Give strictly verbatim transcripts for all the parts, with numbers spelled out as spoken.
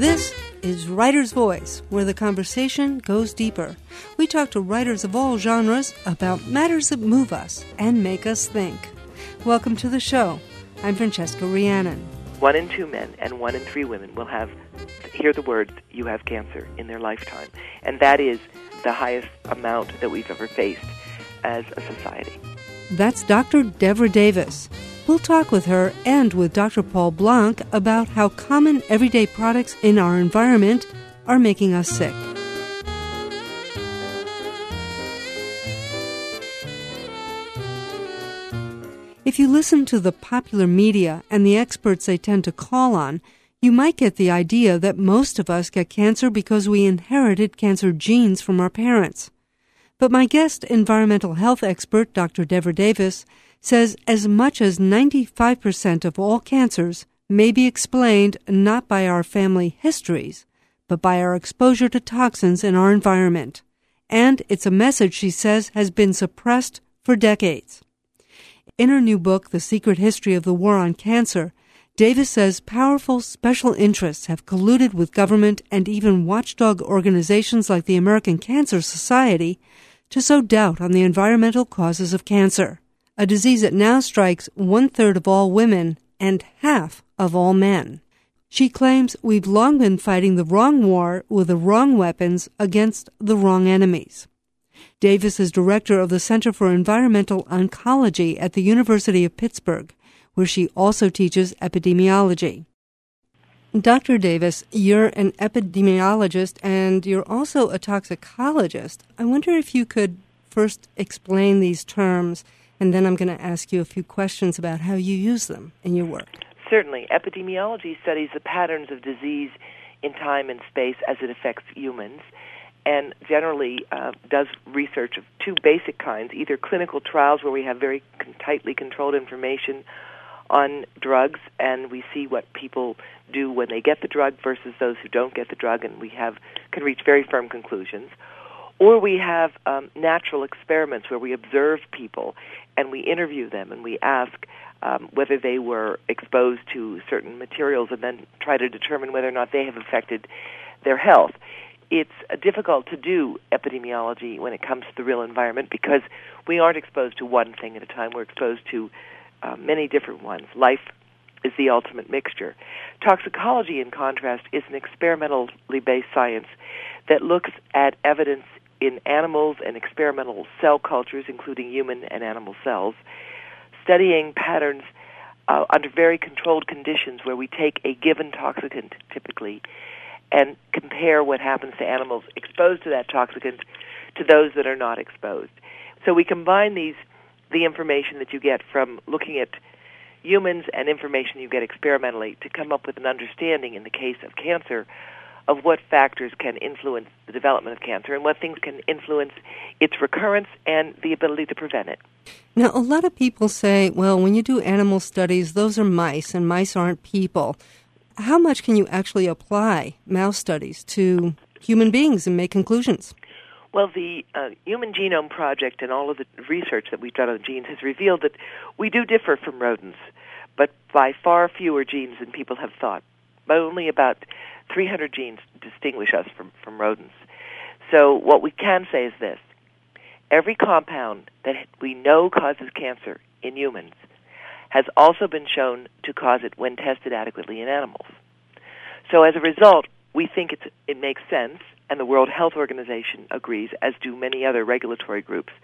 This is Writer's Voice, where the conversation goes deeper. We talk to writers of all genres about matters that move us and make us think. Welcome to the show. I'm Francesca Rhiannon. One in two men and one in three women will have hear the words, "you have cancer," in their lifetime. And that is the highest amount that we've ever faced as a society. That's Doctor Devra Davis. We'll talk with her and with Doctor Paul Blanc about how common everyday products in our environment are making us sick. If you listen to the popular media and the experts they tend to call on, you might get the idea that most of us get cancer because we inherited cancer genes from our parents. But my guest, environmental health expert Doctor Devra Davis, says as much as ninety-five percent of all cancers may be explained not by our family histories, but by our exposure to toxins in our environment. And it's a message, she says, has been suppressed for decades. In her new book, The Secret History of the War on Cancer, Davis says powerful special interests have colluded with government and even watchdog organizations like the American Cancer Society to sow doubt on the environmental causes of cancer, a disease that now strikes one-third of all women and half of all men. She claims we've long been fighting the wrong war with the wrong weapons against the wrong enemies. Davis is director of the Center for Environmental Oncology at the University of Pittsburgh, where she also teaches epidemiology. Doctor Davis, you're an epidemiologist and you're also a toxicologist. I wonder if you could first explain these terms, and then I'm going to ask you a few questions about how you use them in your work. Certainly. Epidemiology studies the patterns of disease in time and space as it affects humans, and generally uh, does research of two basic kinds, either clinical trials where we have very con- tightly controlled information on drugs, and we see what people do when they get the drug versus those who don't get the drug, and we have can reach very firm conclusions. Or we have um, natural experiments where we observe people and we interview them and we ask um, whether they were exposed to certain materials and then try to determine whether or not they have affected their health. It's uh, difficult to do epidemiology when it comes to the real environment because we aren't exposed to one thing at a time. We're exposed to uh, many different ones. Life is the ultimate mixture. Toxicology, in contrast, is an experimentally based science that looks at evidence in animals and experimental cell cultures, including human and animal cells, studying patterns uh, under very controlled conditions where we take a given toxicant, typically, and compare what happens to animals exposed to that toxicant to those that are not exposed. So we combine these, the information that you get from looking at humans and information you get experimentally to come up with an understanding, in the case of cancer, of what factors can influence the development of cancer and what things can influence its recurrence and the ability to prevent it. Now, a lot of people say, well, when you do animal studies, those are mice, and mice aren't people. How much can you actually apply mouse studies to human beings and make conclusions? Well, the uh, Human Genome Project and all of the research that we've done on genes has revealed that we do differ from rodents, but by far fewer genes than people have thought. But only about three hundred genes distinguish us from, from rodents. So what we can say is this. Every compound that we know causes cancer in humans has also been shown to cause it when tested adequately in animals. So as a result, we think it's, it makes sense, and the World Health Organization agrees, as do many other regulatory groups,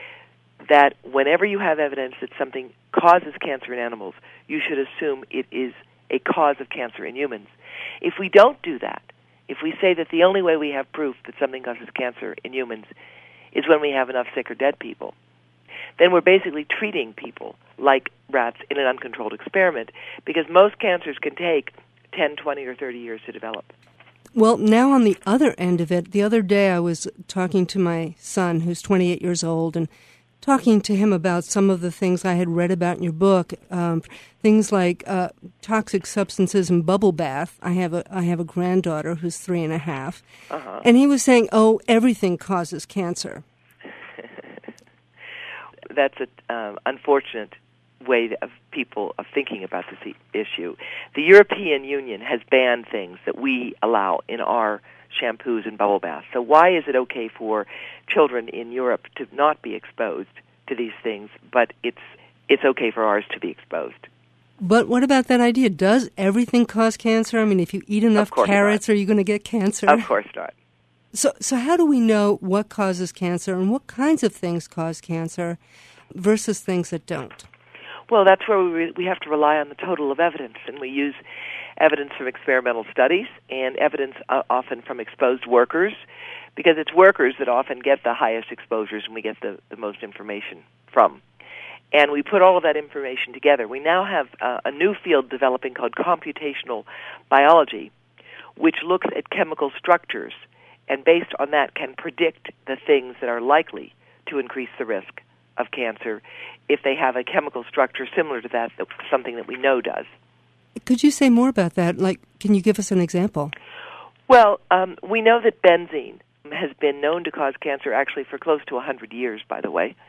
that whenever you have evidence that something causes cancer in animals, you should assume it is a cause of cancer in humans. If we don't do that, if we say that the only way we have proof that something causes cancer in humans is when we have enough sick or dead people, then we're basically treating people like rats in an uncontrolled experiment, because most cancers can take ten, twenty, or thirty years to develop. Well, now on the other end of it, the other day I was talking to my son, who's twenty-eight years old, and talking to him about some of the things I had read about in your book, um, things like uh, toxic substances and bubble bath. I have a I have a granddaughter who's three and a half, uh-huh. and he was saying, "Oh, everything causes cancer." That's an uh, unfortunate way of people of thinking about this issue. The European Union has banned things that we allow in our shampoos and bubble baths. So why is it okay for children in Europe to not be exposed to these things, but it's it's okay for ours to be exposed? But what about that idea? Does everything cause cancer? I mean, if you eat enough carrots, not. Are you going to get cancer? Of course not. So, so how do we know what causes cancer and what kinds of things cause cancer versus things that don't? Well, that's where we we have to rely on the total of evidence, and we use evidence from experimental studies and evidence uh, often from exposed workers, because it's workers that often get the highest exposures and we get the, the most information from. And we put all of that information together. We now have uh, a new field developing called computational biology, which looks at chemical structures and based on that can predict the things that are likely to increase the risk of cancer if they have a chemical structure similar to that, something that we know does. Could you say more about that? Like, can you give us an example? Well, um, we know that benzene has been known to cause cancer actually for close to one hundred years, by the way.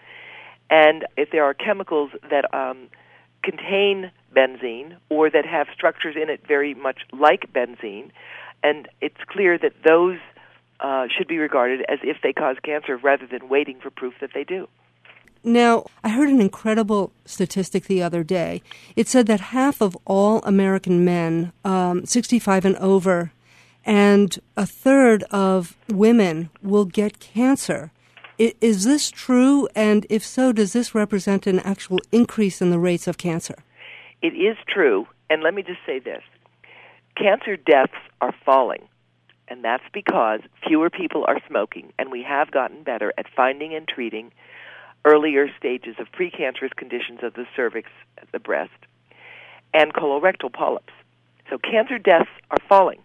And if there are chemicals that um, contain benzene or that have structures in it very much like benzene, and it's clear that those uh, should be regarded as if they cause cancer rather than waiting for proof that they do. Now, I heard an incredible statistic the other day. It said that half of all American men, um, sixty-five and over, and a third of women will get cancer. I, is this true? And if so, does this represent an actual increase in the rates of cancer? It is true. And let me just say this. Cancer deaths are falling. And that's because fewer people are smoking. And we have gotten better at finding and treating earlier stages of precancerous conditions of the cervix, the breast, and colorectal polyps. So cancer deaths are falling.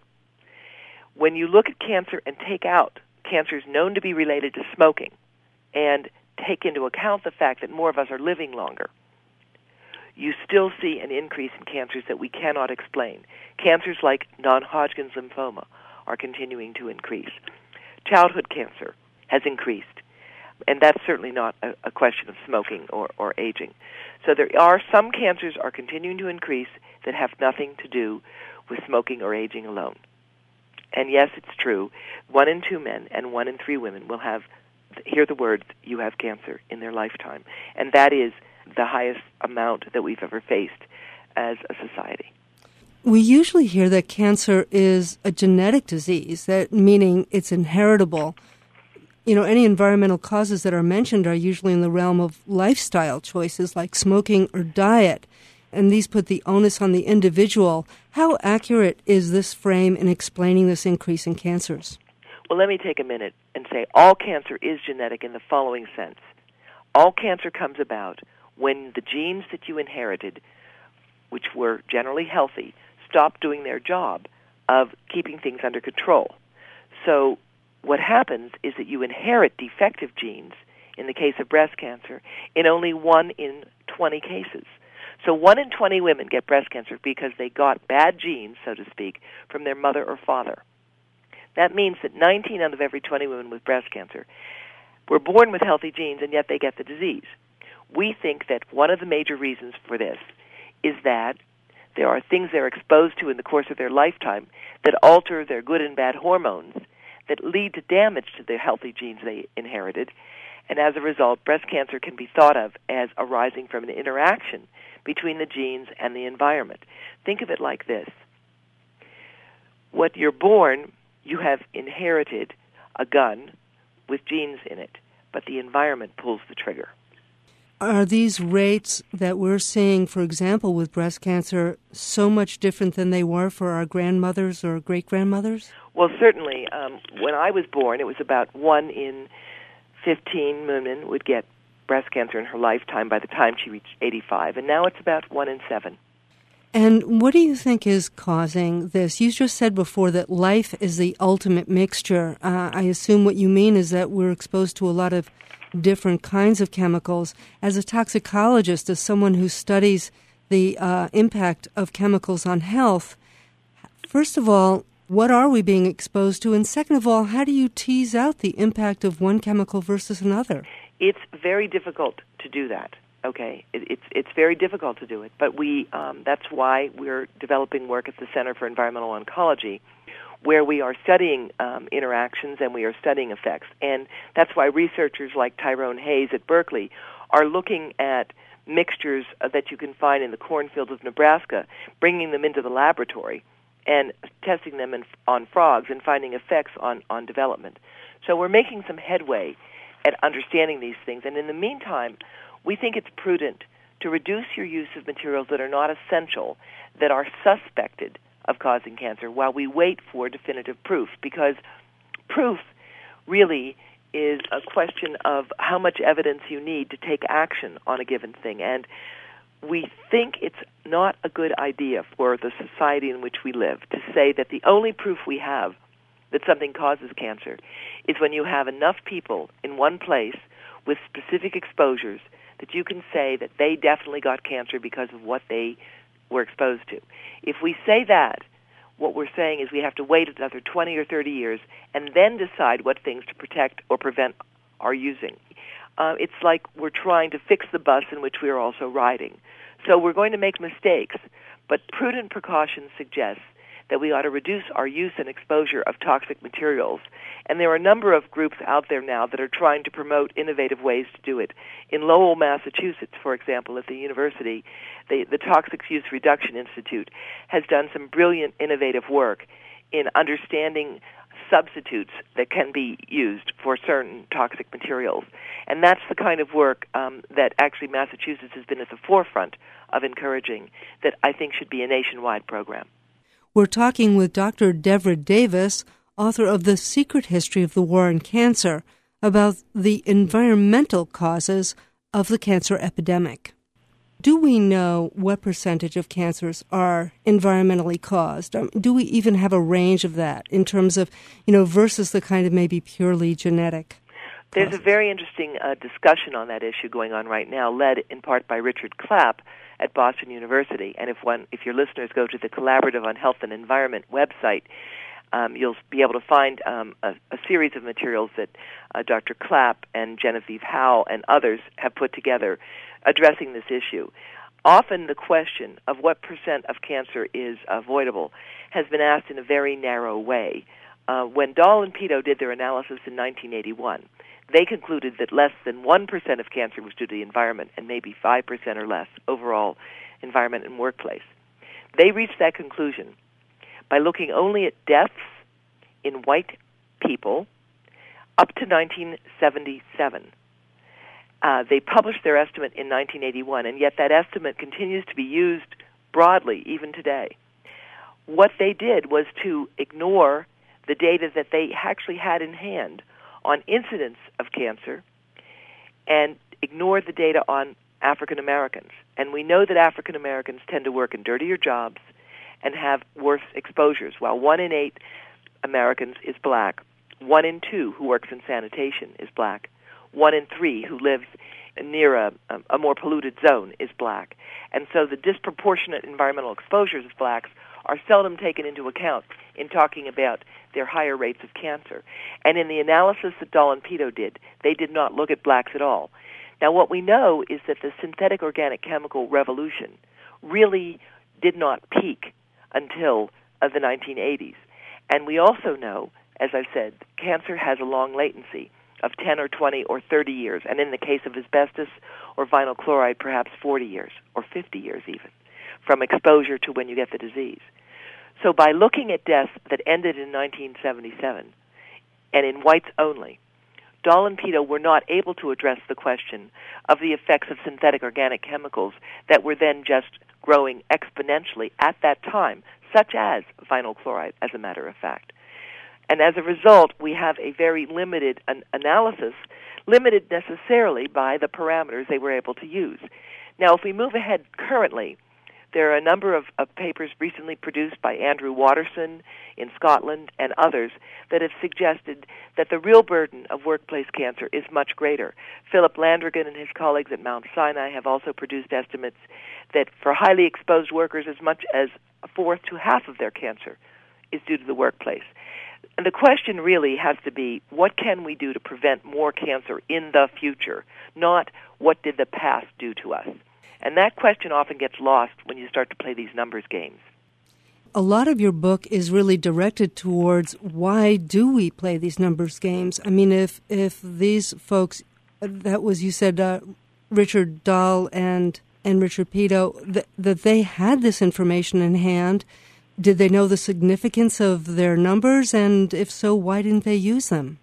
When you look at cancer and take out cancers known to be related to smoking and take into account the fact that more of us are living longer, you still see an increase in cancers that we cannot explain. Cancers like non-Hodgkin's lymphoma are continuing to increase. Childhood cancer has increased. And that's certainly not a, a question of smoking or, or aging. So there are some cancers are continuing to increase that have nothing to do with smoking or aging alone. And yes, it's true, one in two men and one in three women will have, hear the words, "you have cancer," in their lifetime. And that is the highest amount that we've ever faced as a society. We usually hear that cancer is a genetic disease, that meaning it's inheritable. You know, any environmental causes that are mentioned are usually in the realm of lifestyle choices like smoking or diet, and these put the onus on the individual. How accurate is this frame in explaining this increase in cancers? Well, let me take a minute and say all cancer is genetic in the following sense. All cancer comes about when the genes that you inherited, which were generally healthy, stop doing their job of keeping things under control. So what happens is that you inherit defective genes, in the case of breast cancer, in only one in twenty cases. So one in twenty women get breast cancer because they got bad genes, so to speak, from their mother or father. That means that nineteen out of every twenty women with breast cancer were born with healthy genes, and yet they get the disease. We think that one of the major reasons for this is that there are things they're exposed to in the course of their lifetime that alter their good and bad hormones that lead to damage to the healthy genes they inherited, and as a result, breast cancer can be thought of as arising from an interaction between the genes and the environment. Think of it like this. When you're born, you have inherited a gun with genes in it, but the environment pulls the trigger. Are these rates that we're seeing, for example, with breast cancer, so much different than they were for our grandmothers or great-grandmothers? Well, certainly. Um, when I was born, it was about one in fifteen women would get breast cancer in her lifetime by the time she reached eighty-five, and now it's about one in seven. And what do you think is causing this? You just said before that life is the ultimate mixture. Uh, I assume what you mean is that we're exposed to a lot of different kinds of chemicals. As a toxicologist, as someone who studies the uh, impact of chemicals on health, first of all, what are we being exposed to? And second of all, how do you tease out the impact of one chemical versus another? It's very difficult to do that. Okay, it, it's it's very difficult to do it, but we um, that's why we're developing work at the Center for Environmental Oncology, where we are studying um, interactions and we are studying effects, and that's why researchers like Tyrone Hayes at Berkeley are looking at mixtures uh, that you can find in the cornfields of Nebraska, bringing them into the laboratory and testing them in, on frogs and finding effects on, on development. So we're making some headway at understanding these things, and in the meantime, we think it's prudent to reduce your use of materials that are not essential, that are suspected of causing cancer, while we wait for definitive proof, because proof really is a question of how much evidence you need to take action on a given thing. And we think it's not a good idea for the society in which we live to say that the only proof we have that something causes cancer is when you have enough people in one place with specific exposures that you can say that they definitely got cancer because of what they were exposed to. If we say that, what we're saying is we have to wait another twenty or thirty years and then decide what things to protect or prevent our using. Uh, it's like we're trying to fix the bus in which we are also riding. So we're going to make mistakes, but prudent precautions suggest that we ought to reduce our use and exposure of toxic materials. And there are a number of groups out there now that are trying to promote innovative ways to do it. In Lowell, Massachusetts, for example, at the university, the, the Toxic Use Reduction Institute has done some brilliant innovative work in understanding substitutes that can be used for certain toxic materials. And that's the kind of work um, that actually Massachusetts has been at the forefront of encouraging, that I think should be a nationwide program. We're talking with Doctor Devra Davis, author of The Secret History of the War on Cancer, about the environmental causes of the cancer epidemic. Do we know what percentage of cancers are environmentally caused? Um, do we even have a range of that in terms of, you know, versus the kind of maybe purely genetic causes? There's a very interesting uh, discussion on that issue going on right now, led in part by Richard Clapp at Boston University. And if one, if your listeners go to the Collaborative on Health and Environment website, um, you'll be able to find um, a, a series of materials that uh, Doctor Clapp and Genevieve Howe and others have put together addressing this issue. Often the question of what percent of cancer is avoidable has been asked in a very narrow way. Uh, when Dahl and Pito did their analysis in nineteen eighty-one, they concluded that less than one percent of cancer was due to the environment and maybe five percent or less overall environment and workplace. They reached that conclusion by looking only at deaths in white people up to nineteen seventy-seven. Uh, they published their estimate in nineteen eighty-one, and yet that estimate continues to be used broadly even today. What they did was to ignore the data that they actually had in hand on incidence of cancer and ignore the data on African Americans. And we know that African Americans tend to work in dirtier jobs and have worse exposures, while one in eight Americans is black, one in two who works in sanitation is black, one in three who lives near a, a more polluted zone is black. And so the disproportionate environmental exposures of blacks are seldom taken into account in talking about their higher rates of cancer. And in the analysis that Dahl and Pito did, they did not look at blacks at all. Now, what we know is that the synthetic organic chemical revolution really did not peak until uh, the nineteen eighties. And we also know, as I said, cancer has a long latency of ten or twenty or thirty years, and in the case of asbestos or vinyl chloride, perhaps forty years or fifty years even, from exposure to when you get the disease. So by looking at deaths that ended in nineteen seventy-seven, and in whites only, Dahl and Pito were not able to address the question of the effects of synthetic organic chemicals that were then just growing exponentially at that time, such as vinyl chloride, as a matter of fact. And as a result, we have a very limited an- analysis, limited necessarily by the parameters they were able to use. Now, if we move ahead currently, there are a number of, of papers recently produced by Andrew Watterson in Scotland and others that have suggested that the real burden of workplace cancer is much greater. Philip Landrigan and his colleagues at Mount Sinai have also produced estimates that for highly exposed workers, as much as a fourth to half of their cancer is due to the workplace. And the question really has to be, what can we do to prevent more cancer in the future, not what did the past do to us? And that question often gets lost when you start to play these numbers games. A lot of your book is really directed towards why do we play these numbers games? I mean, if if these folks, that was, you said, uh, Richard Dahl and, and Richard Peto, th- that they had this information in hand, did they know the significance of their numbers? And if so, why didn't they use them?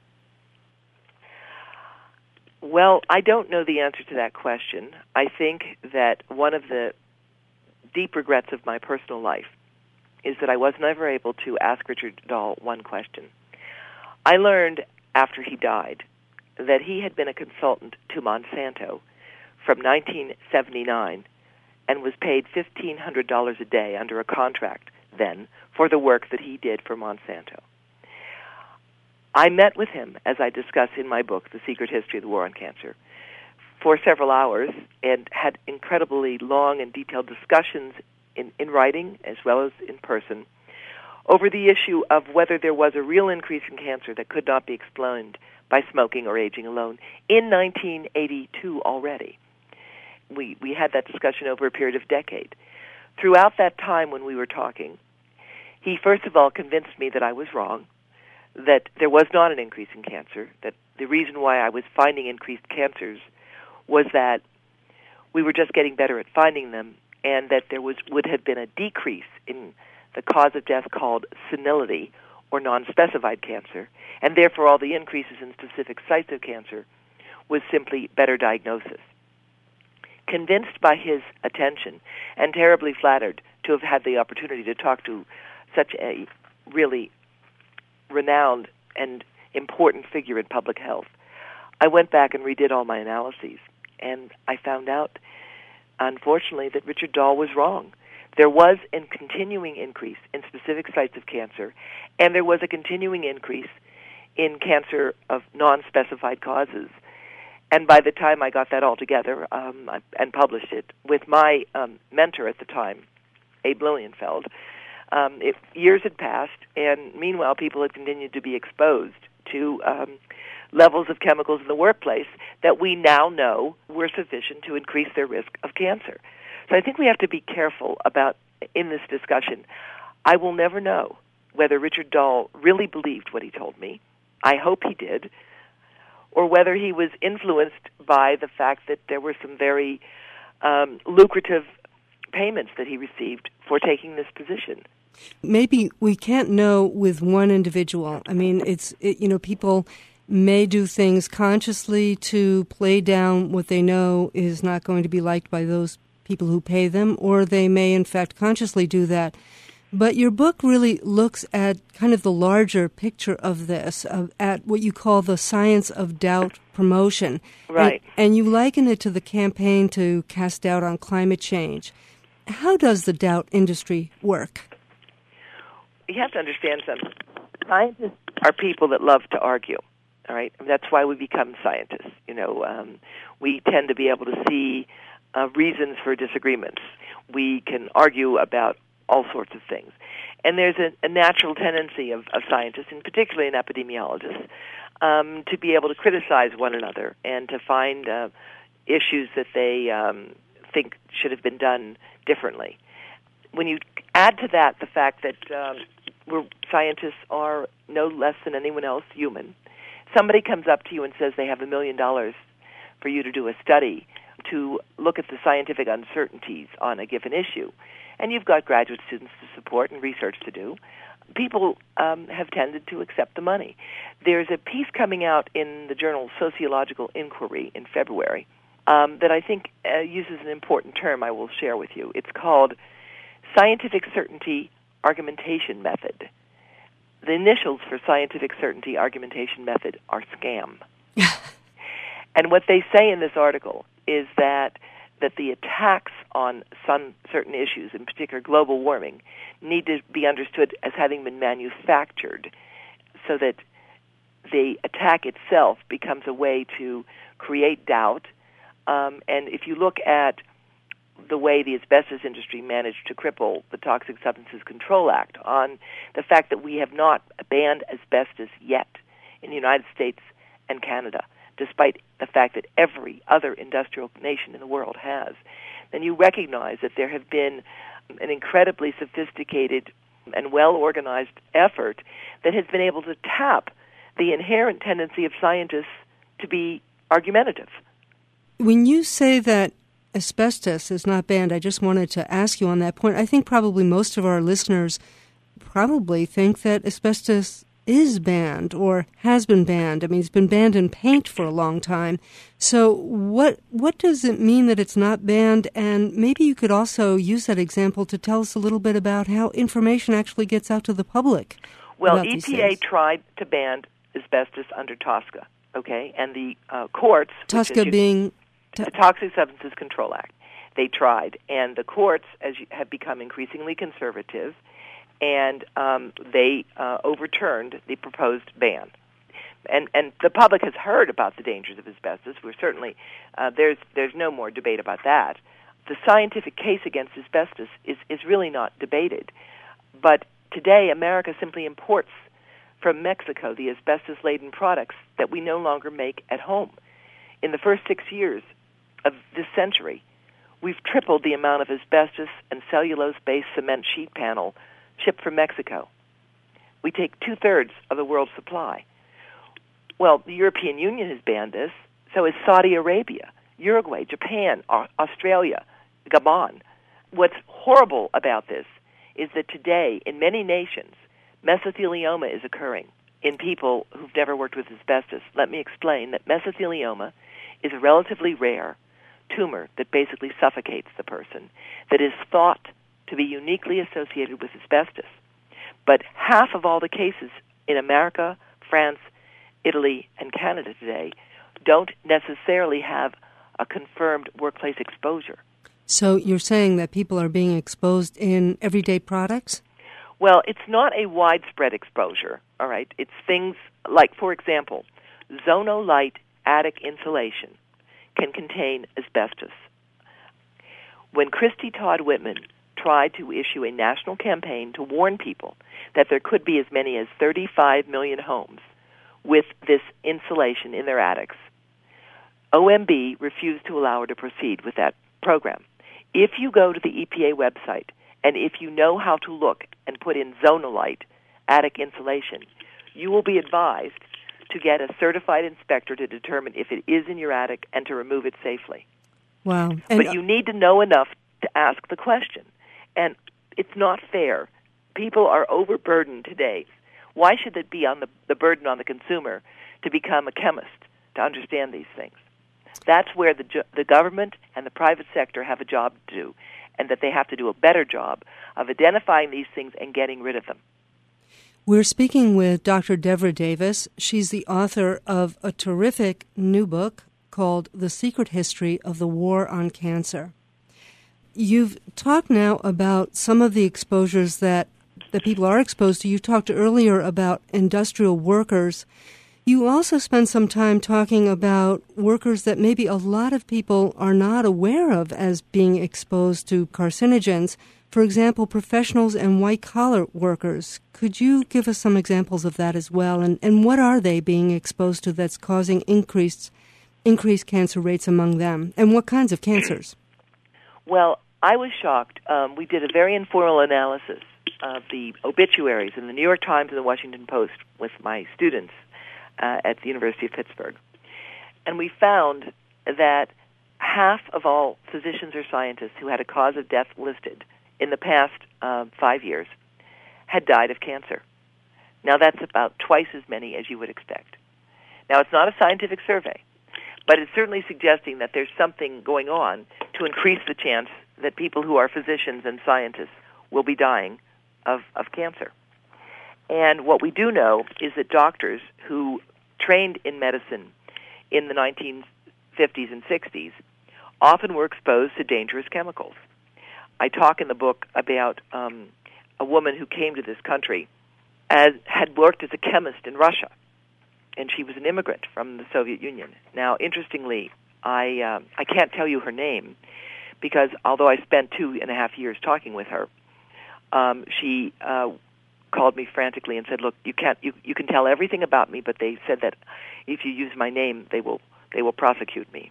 Well, I don't know the answer to that question. I think that one of the deep regrets of my personal life is that I was never able to ask Richard Dahl one question. I learned after he died that he had been a consultant to Monsanto from nineteen seventy-nine and was paid fifteen hundred dollars a day under a contract then for the work that he did for Monsanto. I met with him, as I discuss in my book, The Secret History of the War on Cancer, for several hours and had incredibly long and detailed discussions in, in writing as well as in person over the issue of whether there was a real increase in cancer that could not be explained by smoking or aging alone in nineteen eighty-two already. We, we had that discussion over a period of a decade. Throughout that time when we were talking, he first of all convinced me that I was wrong, that there was not an increase in cancer, that the reason why I was finding increased cancers was that we were just getting better at finding them, and that there was would have been a decrease in the cause of death called senility, or non-specified cancer, and therefore all the increases in specific sites of cancer was simply better diagnosis. Convinced by his attention and terribly flattered to have had the opportunity to talk to such a really renowned and important figure in public health, I went back and redid all my analyses, and I found out, unfortunately, that Richard Dahl was wrong. There was a continuing increase in specific sites of cancer, and there was a continuing increase in cancer of non-specified causes. And by the time I got that all together um, and published it with my um, mentor at the time, Abe Lilienfeld, um, it, years had passed, and meanwhile people had continued to be exposed to um, levels of chemicals in the workplace that we now know were sufficient to increase their risk of cancer. So I think we have to be careful about, in this discussion, I will never know whether Richard Dahl really believed what he told me. I hope he did. Or whether he was influenced by the fact that there were some very um, lucrative payments that he received for taking this position. Maybe we can't know with one individual. I mean, it's, it, you know, people may do things consciously to play down what they know is not going to be liked by those people who pay them, or they may, in fact, consciously do that. But your book really looks at kind of the larger picture of this, of, at what you call the science of doubt promotion. Right. And, and you liken it to the campaign to cast doubt on climate change. How does the doubt industry work? You have to understand something. Scientists are people that love to argue, all right? That's why we become scientists. You know, um, we tend to be able to see uh, reasons for disagreements. We can argue about all sorts of things. And there's a, a natural tendency of, of scientists, and particularly in epidemiologists, um, to be able to criticize one another and to find uh, issues that they um, think should have been done differently. When you add to that the fact that um, we're, scientists are no less than anyone else human, somebody comes up to you and says they have a million dollars for you to do a study to look at the scientific uncertainties on a given issue, and you've got graduate students to support and research to do, people um, have tended to accept the money. There's a piece coming out in the journal Sociological Inquiry in February um, that I think uh, uses an important term I will share with you. It's called Scientific Certainty Argumentation Method. The initials for Scientific Certainty Argumentation Method are SCAM. And what they say in this article is that that the attacks on some certain issues, in particular global warming, need to be understood as having been manufactured, so that the attack itself becomes a way to create doubt. Um, and if you look at the way the asbestos industry managed to cripple the Toxic Substances Control Act, on the fact that we have not banned asbestos yet in the United States and Canada, despite the fact that every other industrial nation in the world has, then you recognize that there have been an incredibly sophisticated and well-organized effort that has been able to tap the inherent tendency of scientists to be argumentative. When you say that asbestos is not banned, I just wanted to ask you on that point. I think probably most of our listeners probably think that asbestos is banned or has been banned. I mean, it's been banned in paint for a long time. So what what does it mean that it's not banned? And maybe you could also use that example to tell us a little bit about how information actually gets out to the public. Well, E P A tried to ban asbestos under TSCA, okay? And the uh, courts... TSCA being... The Toxic Substances Control Act. They tried, and the courts as you, have become increasingly conservative, and um, they uh, overturned the proposed ban. And and the public has heard about the dangers of asbestos. We're certainly uh, there's there's no more debate about that. The scientific case against asbestos is is really not debated. But today, America simply imports from Mexico the asbestos-laden products that we no longer make at home. In the first six years of this century, we've tripled the amount of asbestos and cellulose-based cement sheet panel shipped from Mexico. We take two-thirds of the world's supply. Well, the European Union has banned this, so has Saudi Arabia, Uruguay, Japan, Australia, Gabon. What's horrible about this is that today, in many nations, mesothelioma is occurring in people who've never worked with asbestos. Let me explain that mesothelioma is a relatively rare tumor that basically suffocates the person, that is thought to be uniquely associated with asbestos. But half of all the cases in America, France, Italy, and Canada today don't necessarily have a confirmed workplace exposure. So you're saying that people are being exposed in everyday products? Well, it's not a widespread exposure, all right? It's things like, for example, Zonolite attic insulation can contain asbestos. When Christy Todd Whitman tried to issue a national campaign to warn people that there could be as many as thirty-five million homes with this insulation in their attics, O M B refused to allow her to proceed with that program. If you go to the E P A website and if you know how to look and put in Zonolite attic insulation, you will be advised to get a certified inspector to determine if it is in your attic and to remove it safely. Wow. And but you need to know enough to ask the question. And it's not fair. People are overburdened today. Why should it be on the, the burden on the consumer to become a chemist, to understand these things? That's where the the government and the private sector have a job to do, and that they have to do a better job of identifying these things and getting rid of them. We're speaking with Doctor Devra Davis. She's the author of a terrific new book called The Secret History of the War on Cancer. You've talked now about some of the exposures that, that people are exposed to. You talked earlier about industrial workers. You also spent some time talking about workers that maybe a lot of people are not aware of as being exposed to carcinogens. For example, professionals and white-collar workers. Could you give us some examples of that as well? And, and what are they being exposed to that's causing increased increased cancer rates among them? And what kinds of cancers? Well, I was shocked. Um, we did a very informal analysis of the obituaries in the New York Times and the Washington Post with my students uh, at the University of Pittsburgh. And we found that half of all physicians or scientists who had a cause of death listed in the past uh, five years had died of cancer. Now, that's about twice as many as you would expect. Now, it's not a scientific survey, but it's certainly suggesting that there's something going on to increase the chance that people who are physicians and scientists will be dying of, of cancer. And what we do know is that doctors who trained in medicine in the nineteen fifties and sixties often were exposed to dangerous chemicals. I talk in the book about um, a woman who came to this country as had worked as a chemist in Russia, and she was an immigrant from the Soviet Union. Now, interestingly, I uh, I can't tell you her name, because although I spent two and a half years talking with her, um, she uh, called me frantically and said, "Look, you can't. You, you can tell everything about me, but they said that if you use my name, they will they will prosecute me."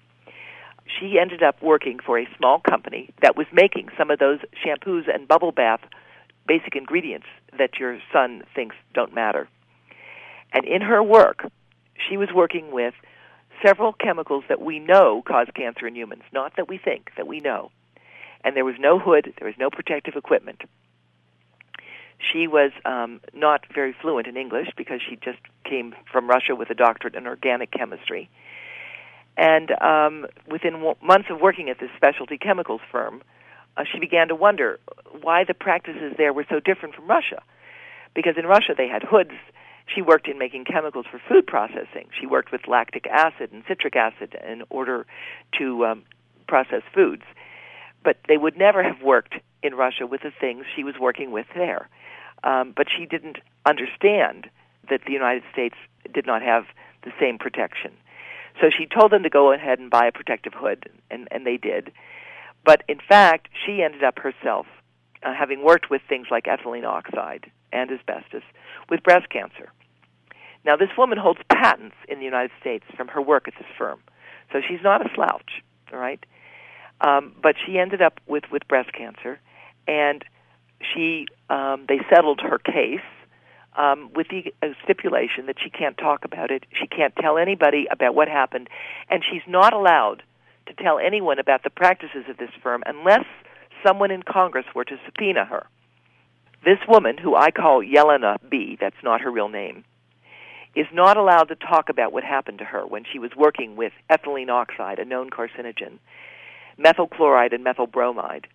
She ended up working for a small company that was making some of those shampoos and bubble bath basic ingredients that your son thinks don't matter. And in her work, she was working with several chemicals that we know cause cancer in humans, not that we think, that we know. And there was no hood, there was no protective equipment. She was um, not very fluent in English because she just came from Russia with a doctorate in organic chemistry. And um, within w- months of working at this specialty chemicals firm, uh, she began to wonder why the practices there were so different from Russia. Because in Russia they had hoods. She worked in making chemicals for food processing. She worked with lactic acid and citric acid in order to um, process foods. But they would never have worked in Russia with the things she was working with there. Um, but she didn't understand that the United States did not have the same protection. So she told them to go ahead and buy a protective hood, and, and they did. But in fact, she ended up herself, uh, having worked with things like ethylene oxide and asbestos, with breast cancer. Now, this woman holds patents in the United States from her work at this firm. So she's not a slouch, all right? Um, but she ended up with, with breast cancer, and she um, they settled her case um, with the uh, stipulation that she can't talk about it, she can't tell anybody about what happened, and she's not allowed to tell anyone about the practices of this firm unless someone in Congress were to subpoena her. This woman, who I call Yelena B., that's not her real name, is not allowed to talk about what happened to her when she was working with ethylene oxide, a known carcinogen, methyl chloride and methyl bromide.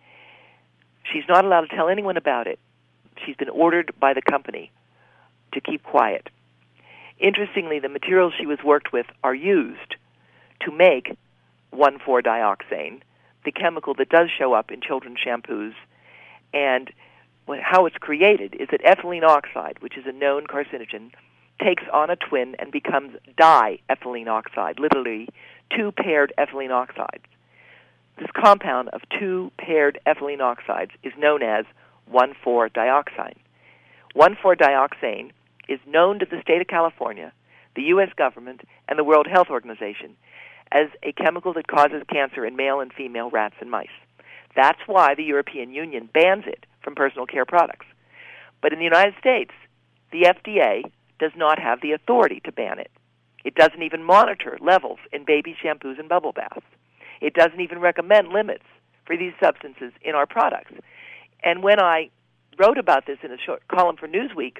She's not allowed to tell anyone about it. She's been ordered by the company to keep quiet. Interestingly, the materials she was worked with are used to make one four dioxane, the chemical that does show up in children's shampoos. And how it's created is that ethylene oxide, which is a known carcinogen, takes on a twin and becomes diethylene oxide, literally two paired ethylene oxides. This compound of two paired ethylene oxides is known as one four dioxane. one four dioxane is known to the state of California, the U S government, and the World Health Organization as a chemical that causes cancer in male and female rats and mice. That's why the European Union bans it from personal care products. But in the United States, the F D A does not have the authority to ban it. It doesn't even monitor levels in baby shampoos and bubble baths. It doesn't even recommend limits for these substances in our products. And when I wrote about this in a short column for Newsweek,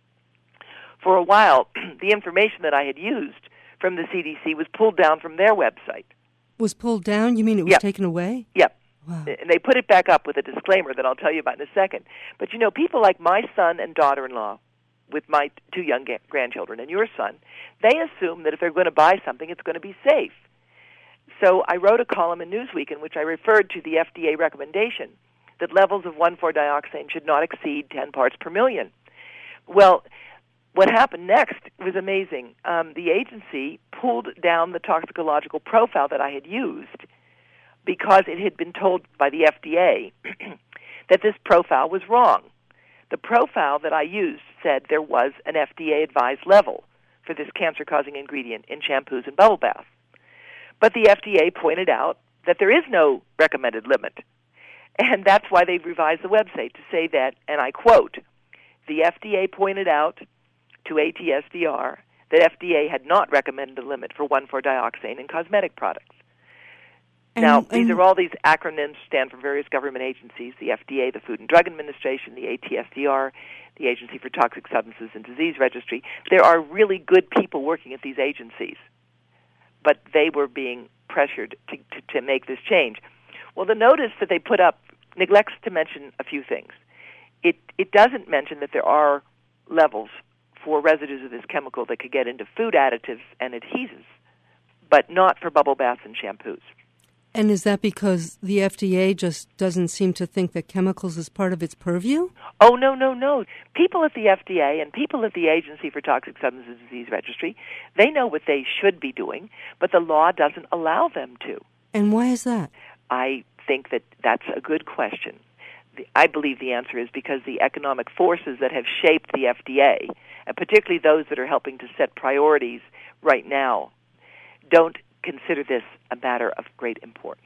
for a while, the information that I had used from the C D C was pulled down from their website. Was pulled down? You mean it was yep. taken away? Yep. Wow. And they put it back up with a disclaimer that I'll tell you about in a second. But, you know, people like my son and daughter-in-law with my two young ga- grandchildren and your son, they assume that if they're going to buy something, it's going to be safe. So I wrote a column in Newsweek in which I referred to the F D A recommendation that levels of one four dioxane should not exceed ten parts per million. Well, what happened next was amazing. Um, the agency pulled down the toxicological profile that I had used because it had been told by the F D A that this profile was wrong. The profile that I used said there was an F D A-advised level for this cancer-causing ingredient in shampoos and bubble baths. But the F D A pointed out that there is no recommended limit. And that's why they've revised the website to say that, and I quote, the F D A pointed out to A T S D R that F D A had not recommended a limit for one four dioxane in cosmetic products. And, now, and these are all these acronyms, stand for various government agencies, the F D A, the Food and Drug Administration, the A T S D R, the Agency for Toxic Substances and Disease Registry. There are really good people working at these agencies, but they were being pressured to, to, to make this change. Well, the notice that they put up neglects to mention a few things. It it doesn't mention that there are levels for residues of this chemical that could get into food additives and adhesives, but not for bubble baths and shampoos. And is that because the F D A just doesn't seem to think that chemicals is part of its purview? Oh, no, no, no. People at the F D A and people at the Agency for Toxic Substances and Disease Registry, they know what they should be doing, but the law doesn't allow them to. And why is that? I think that that's a good question. I believe the answer is because the economic forces that have shaped the F D A, and particularly those that are helping to set priorities right now, don't consider this a matter of great importance.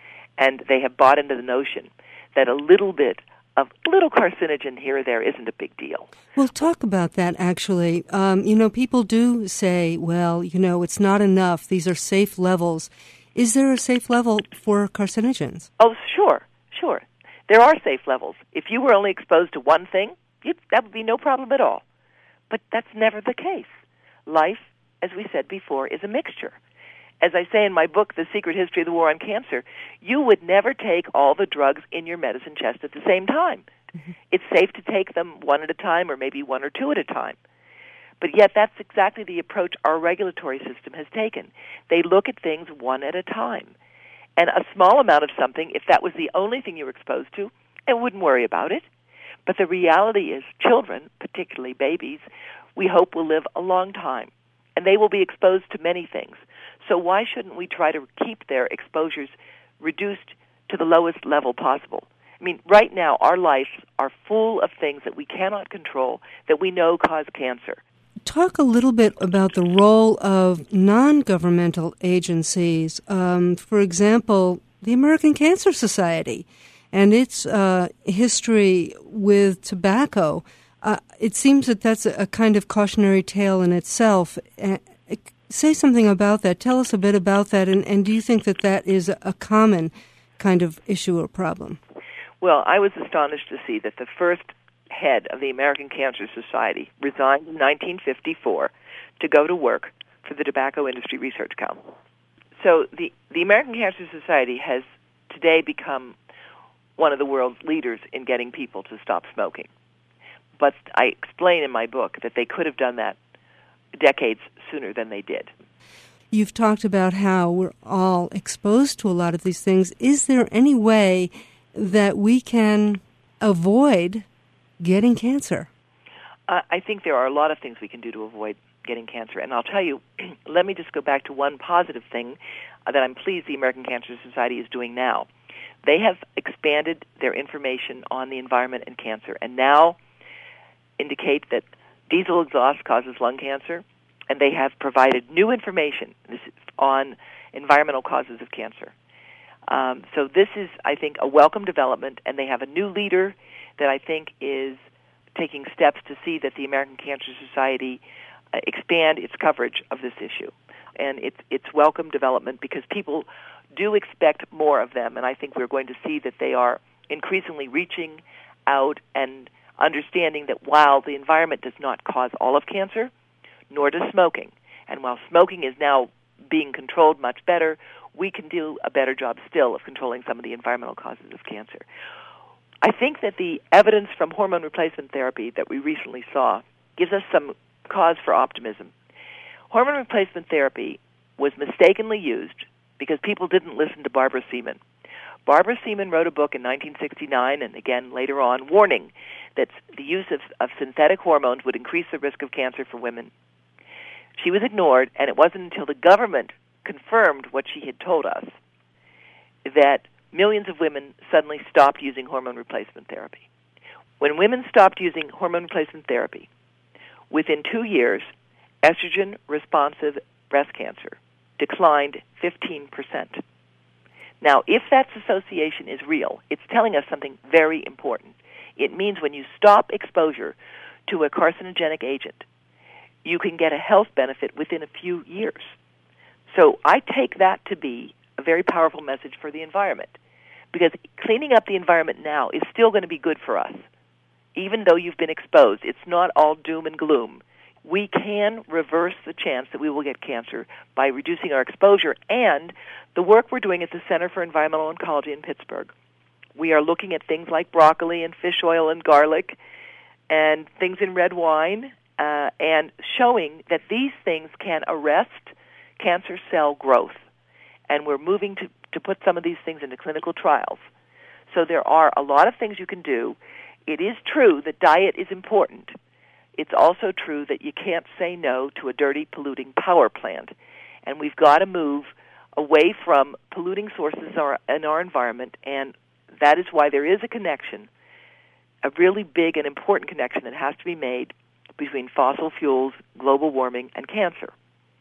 And they have bought into the notion that a little bit of little carcinogen here or there isn't a big deal. Well, talk about that, actually. Um, you know, people do say, well, you know, it's not enough. These are safe levels. Is there a safe level for carcinogens? Oh, sure, sure. There are safe levels. If you were only exposed to one thing, you'd, that would be no problem at all. But that's never the case. Life, as we said before, is a mixture. As I say in my book, The Secret History of the War on Cancer, you would never take all the drugs in your medicine chest at the same time. Mm-hmm. It's safe to take them one at a time or maybe one or two at a time. But yet that's exactly the approach our regulatory system has taken. They look at things one at a time. And a small amount of something, if that was the only thing you were exposed to, I wouldn't worry about it. But the reality is children, particularly babies, we hope will live a long time. And they will be exposed to many things. So why shouldn't we try to keep their exposures reduced to the lowest level possible? I mean, right now, our lives are full of things that we cannot control that we know cause cancer. Talk a little bit about the role of non-governmental agencies. Um, for example, the American Cancer Society and its uh, history with tobacco. Uh, it seems that that's a, a kind of cautionary tale in itself. Uh, say something about that. Tell us a bit about that, and, and do you think that that is a common kind of issue or problem? Well, I was astonished to see that the first head of the American Cancer Society resigned in nineteen fifty-four to go to work for the Tobacco Industry Research Council. So the, the American Cancer Society has today become one of the world's leaders in getting people to stop smoking. But I explain in my book that they could have done that decades sooner than they did. You've talked about how we're all exposed to a lot of these things. Is there any way that we can avoid getting cancer? Uh, I think there are a lot of things we can do to avoid getting cancer. And I'll tell you, let me just go back to one positive thing that I'm pleased the American Cancer Society is doing now. They have expanded their information on the environment and cancer, and now indicate that diesel exhaust causes lung cancer, and they have provided new information on environmental causes of cancer. Um, so this is, I think, a welcome development, and they have a new leader that I think is taking steps to see that the American Cancer Society uh, expand its coverage of this issue. And it's, it's welcome development because people do expect more of them, and I think we're going to see that they are increasingly reaching out and understanding that while the environment does not cause all of cancer, nor does smoking, and while smoking is now being controlled much better, we can do a better job still of controlling some of the environmental causes of cancer. I think that the evidence from hormone replacement therapy that we recently saw gives us some cause for optimism. Hormone replacement therapy was mistakenly used because people didn't listen to Barbara Seaman. Barbara Seaman wrote a book in nineteen sixty-nine and again later on warning that the use of, of synthetic hormones would increase the risk of cancer for women. She was ignored, and it wasn't until the government confirmed what she had told us that millions of women suddenly stopped using hormone replacement therapy. When women stopped using hormone replacement therapy, within two years, estrogen-responsive breast cancer declined fifteen percent. Now, if that association is real, it's telling us something very important. It means when you stop exposure to a carcinogenic agent, you can get a health benefit within a few years. So I take that to be a very powerful message for the environment, because cleaning up the environment now is still going to be good for us. Even though you've been exposed, it's not all doom and gloom. We can reverse the chance that we will get cancer by reducing our exposure, and the work we're doing at the Center for Environmental Oncology in Pittsburgh. We are looking at things like broccoli and fish oil and garlic and things in red wine uh, and showing that these things can arrest cancer cell growth. And we're moving to, to put some of these things into clinical trials. So there are a lot of things you can do. It is true that diet is important. It's also true that you can't say no to a dirty, polluting power plant. And we've got to move away from polluting sources in our environment, and that is why there is a connection, a really big and important connection that has to be made between fossil fuels, global warming, and cancer.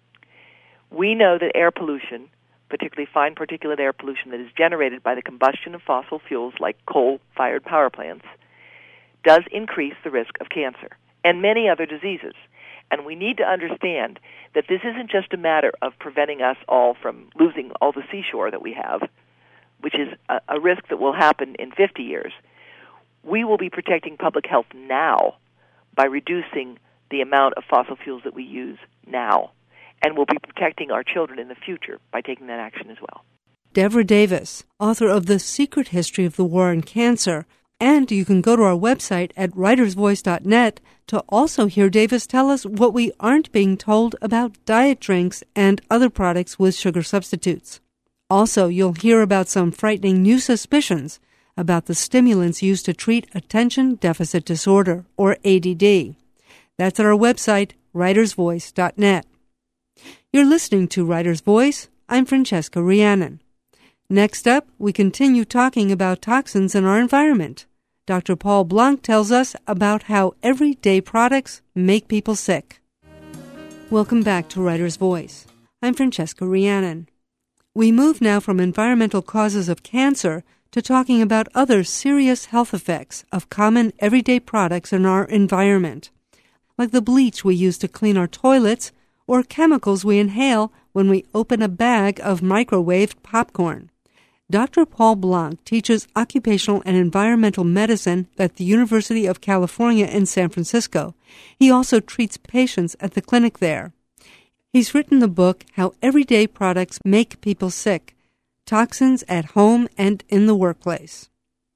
We know that air pollution, particularly fine particulate air pollution that is generated by the combustion of fossil fuels like coal-fired power plants, does increase the risk of cancer and many other diseases. And we need to understand that this isn't just a matter of preventing us all from losing all the seashore that we have, which is a, a risk that will happen in fifty years. We will be protecting public health now by reducing the amount of fossil fuels that we use now. And we'll be protecting our children in the future by taking that action as well. Devra Davis, author of The Secret History of the War on Cancer. And you can go to our website at writers voice dot net to also hear Davis tell us what we aren't being told about diet drinks and other products with sugar substitutes. Also, you'll hear about some frightening new suspicions about the stimulants used to treat attention deficit disorder, or A D D. That's at our website, writers voice dot net. You're listening to Writer's Voice. I'm Francesca Rhiannon. Next up, we continue talking about toxins in our environment. Doctor Paul Blanc tells us about how everyday products make people sick. Welcome back to Writer's Voice. I'm Francesca Rhiannon. We move now from environmental causes of cancer to talking about other serious health effects of common everyday products in our environment, like the bleach we use to clean our toilets or chemicals we inhale when we open a bag of microwaved popcorn. Doctor Paul Blanc teaches occupational and environmental medicine at the University of California in San Francisco. He also treats patients at the clinic there. He's written the book, How Everyday Products Make People Sick, Toxins at Home and in the Workplace.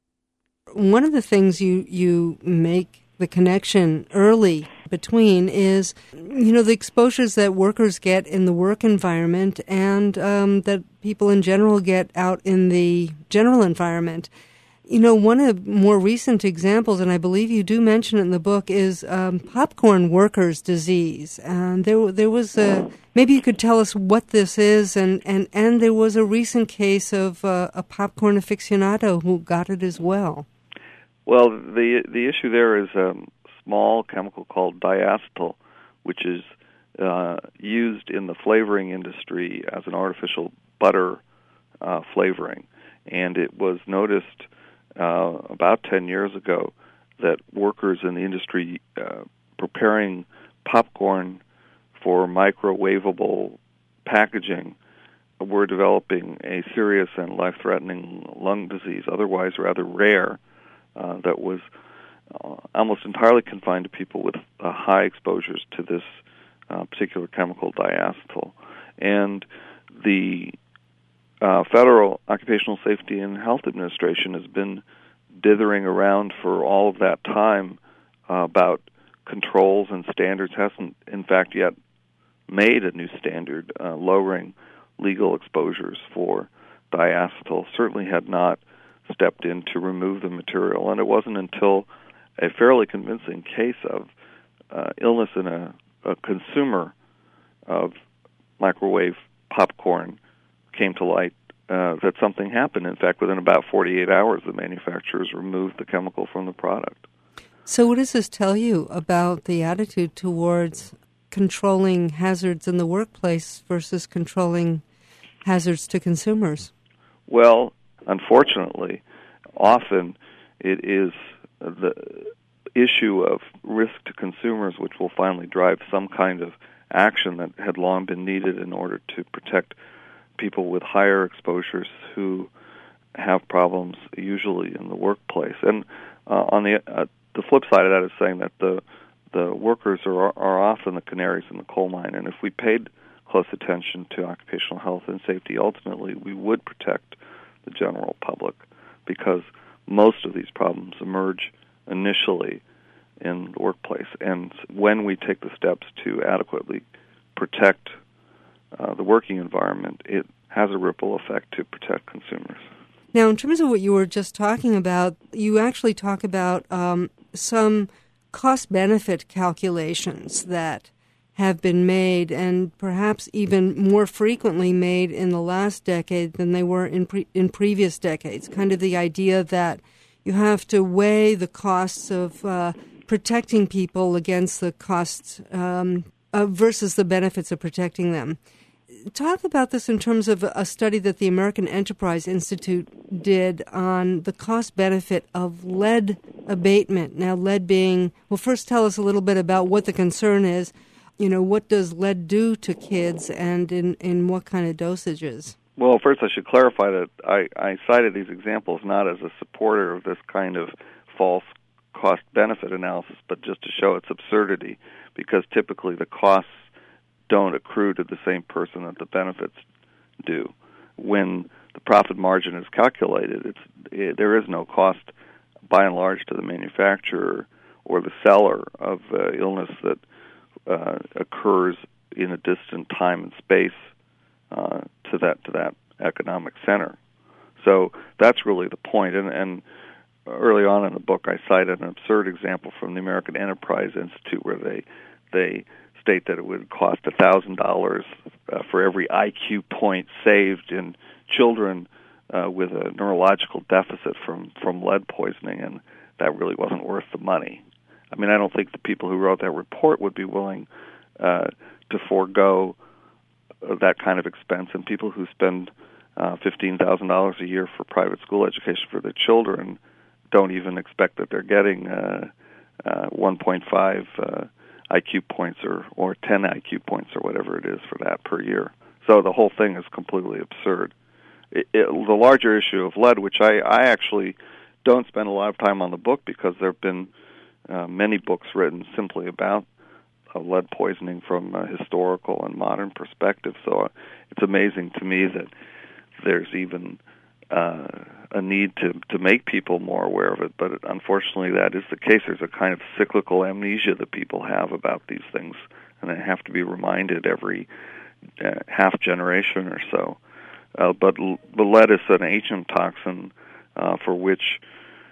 One of the things you, you make the connection early between is, you know, the exposures that workers get in the work environment and um, that people in general get out in the general environment. You know, one of the more recent examples, and I believe you do mention it in the book, is um, popcorn workers' disease. And there, there was a, maybe you could tell us what this is, and, and, and there was a recent case of uh, a popcorn aficionado who got it as well. Well, the the issue there is a small chemical called diacetyl, which is uh, used in the flavoring industry as an artificial butter uh, flavoring. And it was noticed uh, about ten years ago that workers in the industry uh, preparing popcorn for microwavable packaging were developing a serious and life-threatening lung disease, otherwise rather rare, uh, that was uh, almost entirely confined to people with uh, high exposures to this uh, particular chemical, diacetyl. And the uh, Federal Occupational Safety and Health Administration has been dithering around for all of that time uh, about controls and standards, hasn't, in fact, yet made a new standard uh, lowering legal exposures for diacetyl, certainly had not stepped in to remove the material. And it wasn't until a fairly convincing case of uh, illness in a, a consumer of microwave popcorn came to light uh, that something happened. In fact, within about forty-eight hours, the manufacturers removed the chemical from the product. So what does this tell you about the attitude towards controlling hazards in the workplace versus controlling hazards to consumers? Well, unfortunately, often it is the issue of risk to consumers which will finally drive some kind of action that had long been needed in order to protect people with higher exposures who have problems usually in the workplace. And uh, on the uh, the flip side of that is saying that the the workers are are often the canaries in the coal mine, and if we paid close attention to occupational health and safety, ultimately we would protect the general public, because most of these problems emerge initially in the workplace. And when we take the steps to adequately protect uh, the working environment, it has a ripple effect to protect consumers. Now, in terms of what you were just talking about, you actually talk about um, some cost-benefit calculations that have been made, and perhaps even more frequently made in the last decade than they were in pre- in previous decades. Kind of the idea that you have to weigh the costs of uh, protecting people against the costs um, uh, versus the benefits of protecting them. Talk about this in terms of a study that the American Enterprise Institute did on the cost-benefit of lead abatement. Now, lead being, well, first tell us a little bit about what the concern is. You know, what does lead do to kids, and in, in what kind of dosages? Well, first I should clarify that I, I cited these examples not as a supporter of this kind of false cost-benefit analysis, but just to show its absurdity, because typically the costs don't accrue to the same person that the benefits do. When the profit margin is calculated, it's it, there is no cost, by and large, to the manufacturer or the seller of uh, illness that uh, occurs in a distant time and space uh, to that to that economic center. So that's really the point. And, and early on in the book, I cited an absurd example from the American Enterprise Institute, where they they state that it would cost one thousand dollars uh, for every I Q point saved in children uh, with a neurological deficit from, from lead poisoning, and that really wasn't worth the money. I mean, I don't think the people who wrote that report would be willing uh, to forego uh, that kind of expense, and people who spend uh, fifteen thousand dollars a year for private school education for their children don't even expect that they're getting uh, uh, one point five uh, I Q points or, or ten I Q points or whatever it is for that per year. So the whole thing is completely absurd. It, it, the larger issue of lead, which I, I actually don't spend a lot of time on the book because there have been uh, many books written simply about uh, lead poisoning from a historical and modern perspective. So uh, it's amazing to me that there's even uh, a need to, to make people more aware of it, but unfortunately that is the case. There's a kind of cyclical amnesia that people have about these things, and they have to be reminded every uh, half generation or so. Uh, but l- the lead is an ancient toxin uh, for which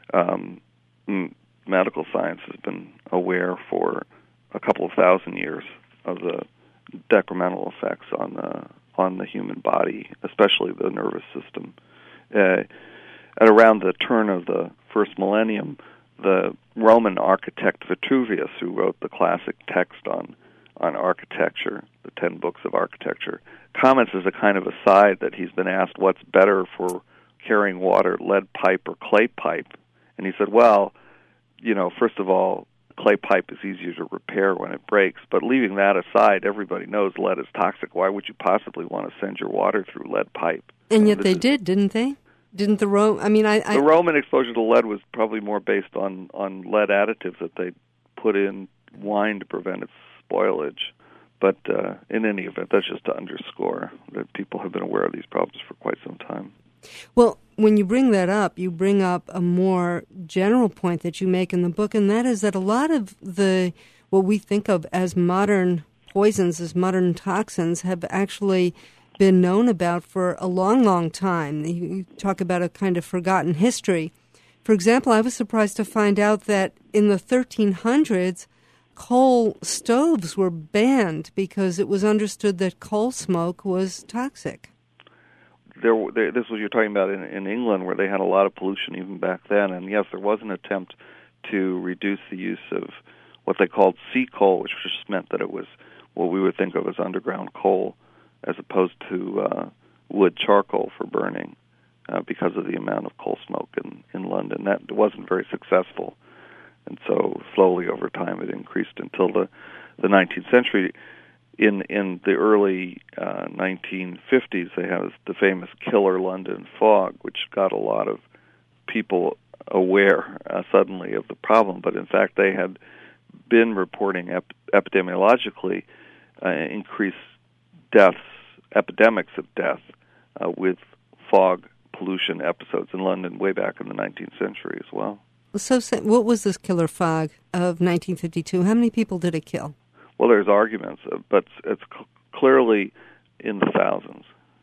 um, m- medical science has been aware for a couple of thousand years of the detrimental effects on the on the human body, especially the nervous system. Uh, At around the turn of the first millennium, the Roman architect Vitruvius, who wrote the classic text on on architecture, the Ten Books of Architecture, comments as a kind of aside that he's been asked what's better for carrying water, lead pipe or clay pipe. And he said, well, you know, first of all, clay pipe is easier to repair when it breaks, but leaving that aside, everybody knows lead is toxic. Why would you possibly want to send your water through lead pipe? And yet they did, didn't they? Didn't the Rome? I mean, I, I the Roman exposure to lead was probably more based on, on lead additives that they put in wine to prevent its spoilage. But uh, in any event, that's just to underscore that people have been aware of these problems for quite some time. Well, when you bring that up, you bring up a more general point that you make in the book, and that is that a lot of the what we think of as modern poisons, as modern toxins, have actually been known about for a long, long time. You talk about a kind of forgotten history. For example, I was surprised to find out that in the thirteen hundreds, coal stoves were banned because it was understood that coal smoke was toxic. There, there, this was you're talking about in, in England, where they had a lot of pollution even back then. And yes, there was an attempt to reduce the use of what they called sea coal, which just meant that it was what we would think of as underground coal, as opposed to uh, wood charcoal for burning, uh, because of the amount of coal smoke in, in London. That wasn't very successful. And so slowly over time it increased until the, the nineteenth century. In in the early uh, nineteen fifties, they had the famous Killer London fog, which got a lot of people aware uh, suddenly of the problem. But in fact, they had been reporting ep- epidemiologically uh, increased deaths, epidemics of death uh, with fog pollution episodes in London way back in the nineteenth century as well. So what was this killer fog of nineteen fifty-two? How many people did it kill? Well, there's arguments, but it's cl- clearly in the thousands.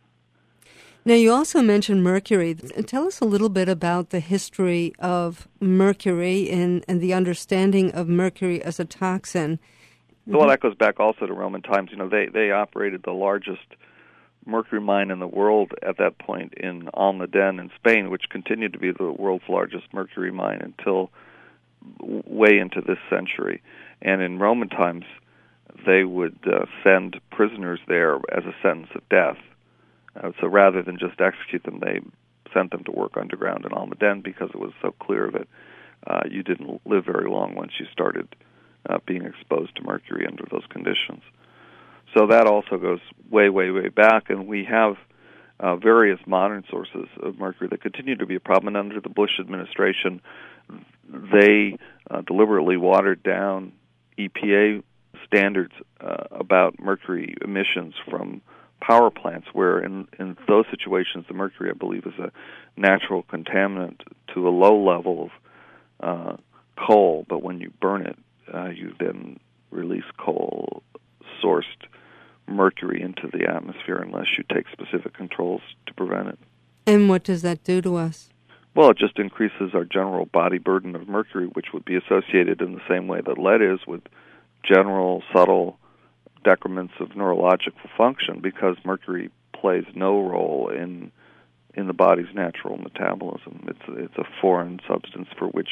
Now, you also mentioned mercury. Tell us a little bit about the history of mercury and, and the understanding of mercury as a toxin. Mm-hmm. So well, that goes back also to Roman times. You know, they, they operated the largest mercury mine in the world at that point in Almaden in Spain, which continued to be the world's largest mercury mine until way into this century. And in Roman times, they would uh, send prisoners there as a sentence of death. Uh, so rather than just execute them, they sent them to work underground in Almaden because it was so clear that uh, you didn't live very long once you started uh, being exposed to mercury under those conditions. So that also goes way, way, way back, and we have uh, various modern sources of mercury that continue to be a problem. And under the Bush administration, they uh, deliberately watered down E P A standards uh, about mercury emissions from power plants, where in, in those situations the mercury, I believe, is a natural contaminant to a low level of uh, coal, but when you burn it, uh, you then release coal-sourced mercury into the atmosphere unless you take specific controls to prevent it. And what does that do to us? Well, it just increases our general body burden of mercury, which would be associated in the same way that lead is with general, subtle decrements of neurological function, because mercury plays no role in in the body's natural metabolism. It's it's a foreign substance for which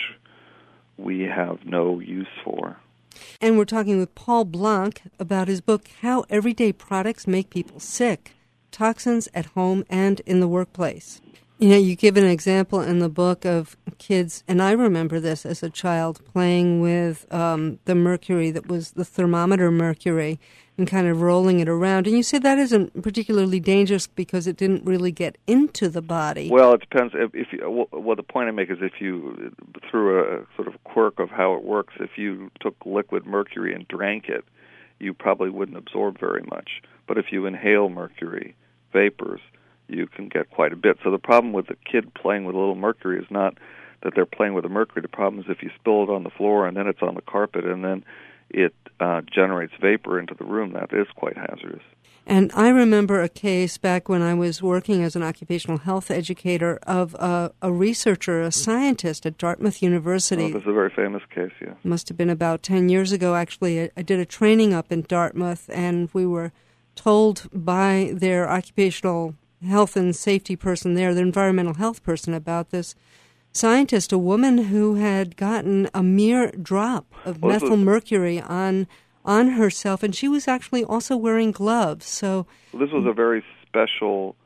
we have no use for. And we're talking with Paul Blanc about his book, How Everyday Products Make People Sick, Toxins at Home and in the Workplace. You know, you give an example in the book of kids, and I remember this as a child, playing with um, the mercury that was the thermometer mercury and kind of rolling it around. And you said that isn't particularly dangerous because it didn't really get into the body. Well, it depends. If, if you, well, the point I make is if you, through a sort of quirk of how it works, if you took liquid mercury and drank it, you probably wouldn't absorb very much. But if you inhale mercury vapors, you can get quite a bit. So the problem with the kid playing with a little mercury is not that they're playing with the mercury. The problem is if you spill it on the floor and then it's on the carpet and then it uh, generates vapor into the room, that is quite hazardous. And I remember a case back when I was working as an occupational health educator of a, a researcher, a scientist at Dartmouth University. Oh, this is a very famous case, yeah. Must have been about ten years ago, actually. I, I did a training up in Dartmouth, and we were told by their occupational health and safety person there, the environmental health person, about this scientist, a woman who had gotten a mere drop of well, methyl mercury on on herself, and she was actually also wearing gloves. So well, this was a very special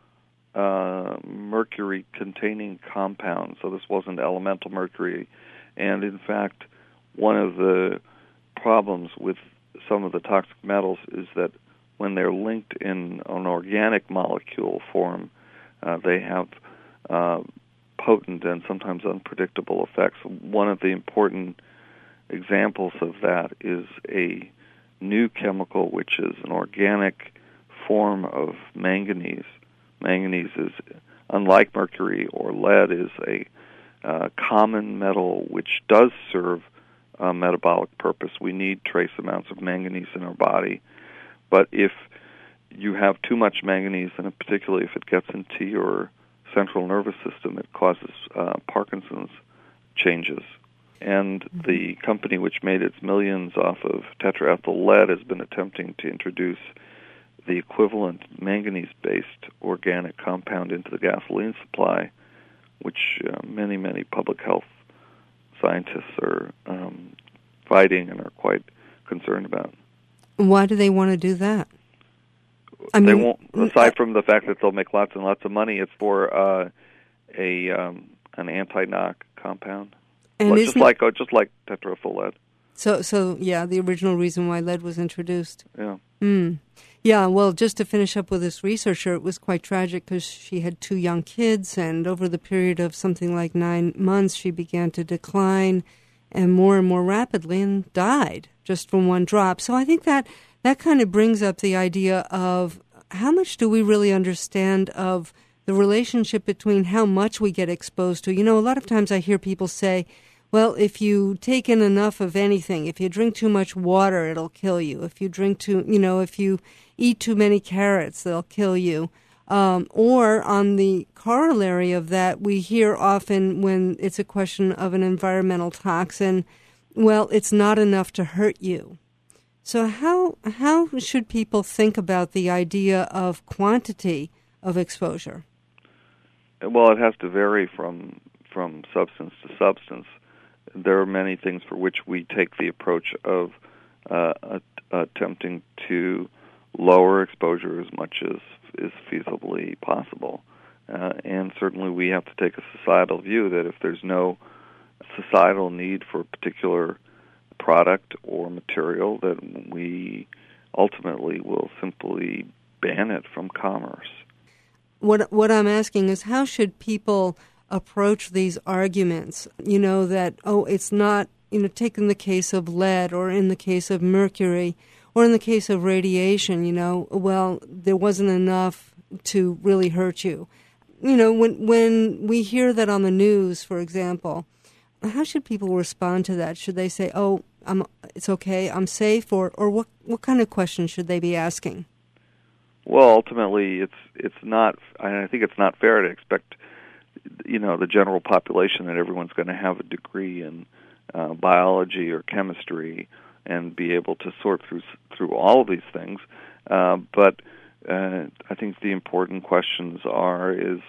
uh, mercury-containing compound, so this wasn't elemental mercury. And in fact, one of the problems with some of the toxic metals is that when they're linked in an organic molecule form, uh, they have uh, potent and sometimes unpredictable effects. One of the important examples of that is a new chemical, which is an organic form of manganese. Manganese is, unlike mercury or lead, is a uh, common metal which does serve a metabolic purpose. We need trace amounts of manganese in our body. But if you have too much manganese, and particularly if it gets into your central nervous system, it causes uh, Parkinson's changes. And mm-hmm. the company which made its millions off of tetraethyl lead has been attempting to introduce the equivalent manganese-based organic compound into the gasoline supply, which uh, many, many public health scientists are um, fighting and are quite concerned about. Why do they want to do that? I they mean, won't. Aside from the fact that they'll make lots and lots of money, it's for uh, a um, an anti-knock compound, and like, just like uh, just like tetraethyl lead. So, so yeah, the original reason why lead was introduced. Yeah. Mm. Yeah. Well, just to finish up with this researcher, it was quite tragic because she had two young kids, and over the period of something like nine months, she began to decline, and more and more rapidly, and died just from one drop. So I think that that kind of brings up the idea of how much do we really understand of the relationship between how much we get exposed to. You know, a lot of times I hear people say, well, if you take in enough of anything, if you drink too much water, it'll kill you. If you drink too, you know, if you eat too many carrots, they'll kill you. Um, or on the corollary of that, we hear often when it's a question of an environmental toxin, well, it's not enough to hurt you. So how how should people think about the idea of quantity of exposure? Well, it has to vary from from substance to substance. There are many things for which we take the approach of uh, attempting to lower exposure as much as is feasibly possible. Uh, and certainly we have to take a societal view that if there's no societal need for a particular product or material, that we ultimately will simply ban it from commerce. What what I'm asking is, how should people approach these arguments? You know, that, oh, it's not, you know, take in the case of lead or in the case of mercury or in the case of radiation, you know, well, there wasn't enough to really hurt you. You know, when when we hear that on the news, for example, how should people respond to that? Should they say, oh, I'm, it's okay, I'm safe, or, or what what kind of questions should they be asking? Well, ultimately, it's it's not. I think it's not fair to expect, you know, the general population that everyone's going to have a degree in uh, biology or chemistry and be able to sort through through all of these things. Uh, but uh, I think the important questions are: is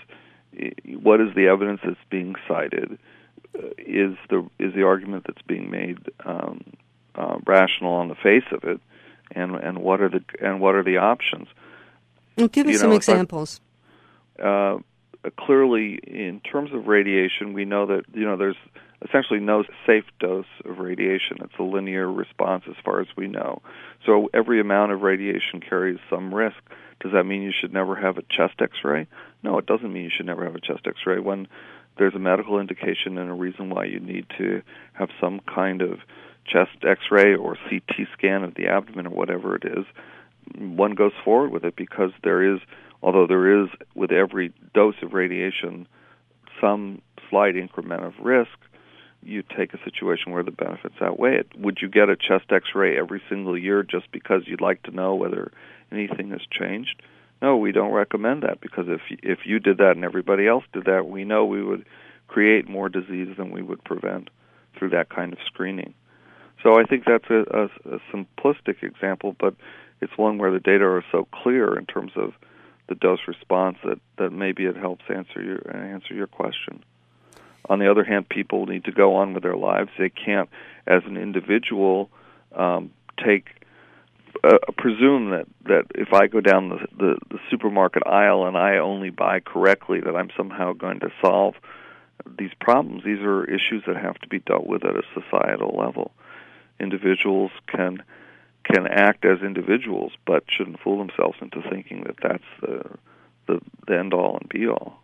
what is the evidence that's being cited? Uh, is the is the argument that's being made um, uh, rational on the face of it? And and what are the and what are the options? Well, give us you some know, examples. I, uh, clearly, in terms of radiation, we know that you know there's essentially no safe dose of radiation. It's a linear response as far as we know. So every amount of radiation carries some risk. Does that mean you should never have a chest X-ray? No, it doesn't mean you should never have a chest X-ray. When there's a medical indication and a reason why you need to have some kind of chest X-ray or C T scan of the abdomen or whatever it is, one goes forward with it because there is, although there is with every dose of radiation some slight increment of risk, you take a situation where the benefits outweigh it. Would you get a chest X-ray every single year just because you'd like to know whether anything has changed? No, we don't recommend that, because if if you did that and everybody else did that, we know we would create more disease than we would prevent through that kind of screening. So I think that's a, a, a simplistic example, but it's one where the data are so clear in terms of the dose response that, that maybe it helps answer your answer your question. On the other hand, people need to go on with their lives. They can't, as an individual, um, take uh, presume that, that if I go down the, the, the supermarket aisle and I only buy correctly, that I'm somehow going to solve these problems. These are issues that have to be dealt with at a societal level. Individuals can can act as individuals, but shouldn't fool themselves into thinking that that's the the, the end all and be all.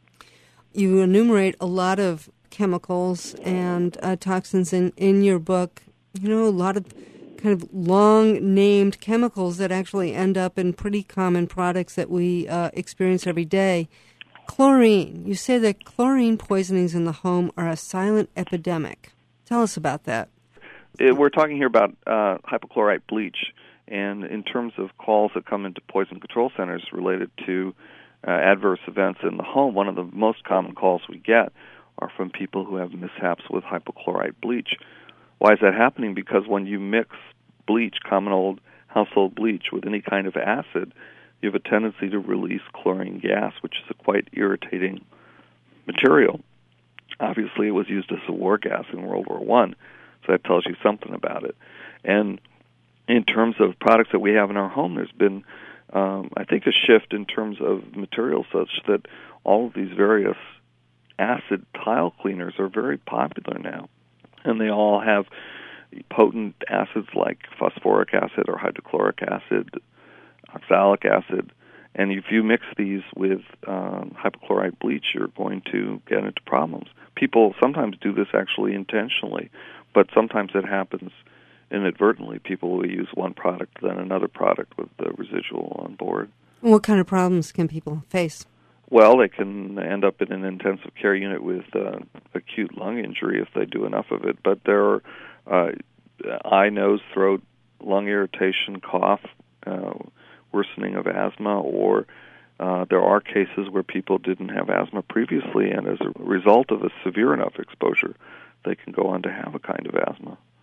You enumerate a lot of chemicals and uh, toxins in, in your book. You know, a lot of kind of long-named chemicals that actually end up in pretty common products that we uh, experience every day. Chlorine. You say that chlorine poisonings in the home are a silent epidemic. Tell us about that. It, we're talking here about uh, hypochlorite bleach, and in terms of calls that come into poison control centers related to uh, adverse events in the home, one of the most common calls we get are from people who have mishaps with hypochlorite bleach. Why is that happening? Because when you mix bleach, common old household bleach, with any kind of acid, you have a tendency to release chlorine gas, which is a quite irritating material. Obviously, it was used as a war gas in World War One. So that tells you something about it. And in terms of products that we have in our home, there's been, um, I think, a shift in terms of materials such that all of these various acid tile cleaners are very popular now. And they all have potent acids like phosphoric acid or hydrochloric acid, oxalic acid. And if you mix these with um, hypochlorite bleach, you're going to get into problems. People sometimes do this actually intentionally, but sometimes it happens inadvertently. People will use one product, then another product with the residual on board. What kind of problems can people face? Well, they can end up in an intensive care unit with uh, acute lung injury if they do enough of it. But there are uh, eye, nose, throat, lung irritation, cough, uh, worsening of asthma, or uh, there are cases where people didn't have asthma previously, and as a result of a severe enough exposure, they can go on to have a kind of asthma.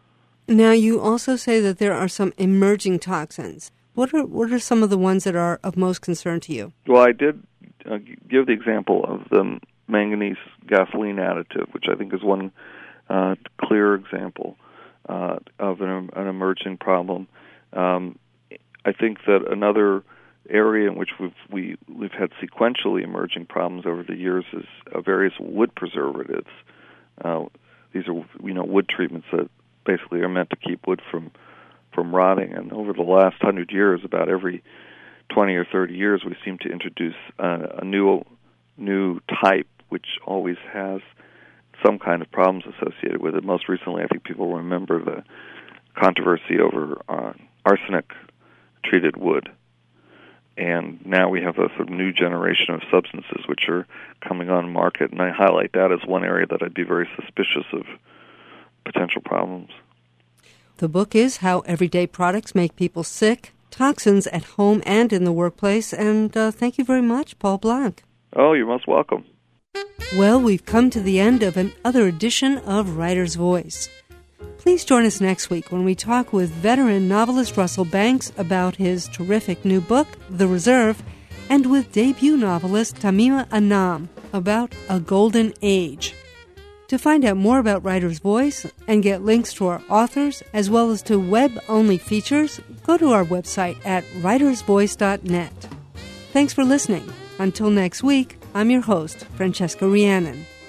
Now, you also say that there are some emerging toxins. What are what are some of the ones that are of most concern to you? Well, I did uh, give the example of the manganese gasoline additive, which I think is one uh, clear example uh, of an, an emerging problem. Um, I think that another area in which we've we, we've had sequentially emerging problems over the years is uh, various wood preservatives. Uh, these are you know wood treatments that basically are meant to keep wood from from rotting. And over the last hundred years, about every twenty or thirty years, we seem to introduce uh, a new new type, which always has some kind of problems associated with it. Most recently, I think people remember the controversy over uh, arsenic-treated wood. And now we have a sort of new generation of substances which are coming on market, and I highlight that as one area that I'd be very suspicious of potential problems. The book is How Everyday Products Make People Sick, Toxins at Home and in the Workplace, and uh, thank you very much, Paul Blanc. Oh, you're most welcome. Well, we've come to the end of another edition of Writer's Voice. Please join us next week when we talk with veteran novelist Russell Banks about his terrific new book, The Reserve, and with debut novelist Tamima Anam about A Golden Age. To find out more about Writer's Voice and get links to our authors as well as to web-only features, go to our website at writers voice dot net. Thanks for listening. Until next week, I'm your host, Francesca Rhiannon.